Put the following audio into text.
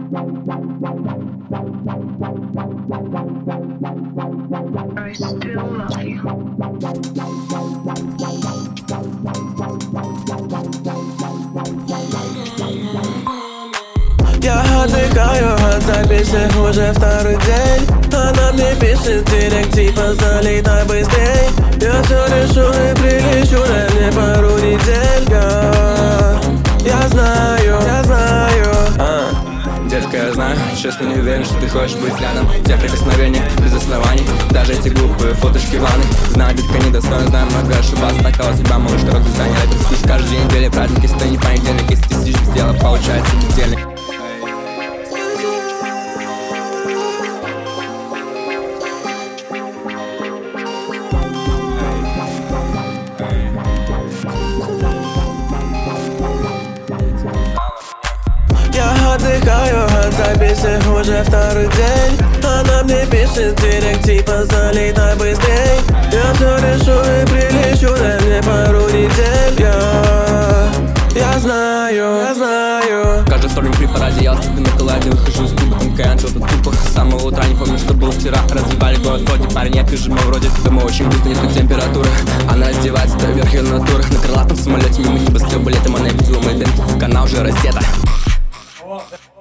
I still love you. Я отдыхаю от записей уже второй день. Она мне пишет директ типа залетай быстрей. Я все решу и прилечу, дай мне пару недель. Я знаю. Детка, я знаю, честно не уверен, что ты хочешь быть рядом. Те прикосновения без оснований, даже эти глупые фоточки в ванной. Знаю, детка недостойна, знаю, много ошибаться. Такова судьба, малыш, дорог издания. Рэперский каждый день недели праздник, если ты не понедельник. Если ты сидишь без дела, получается бездельник. Я отдыхаю от записей уже второй день. Она мне пишет директ типа залетай быстрей. Я все решу и прилечу, дай мне пару недель. Я знаю. Каждый вторник при параде я отступил на колладе. Выхожу из клуба, там кайанчил, тут тупо. С самого утра не помню, что было вчера. Разъебали город вроде, парень, я пижима вроде. Дома очень быстро, низкая температура. Она раздевается, то вверх ее натура. На крылатом самолете мимо небоскреба летом она видела мои деньги. Она уже раздета.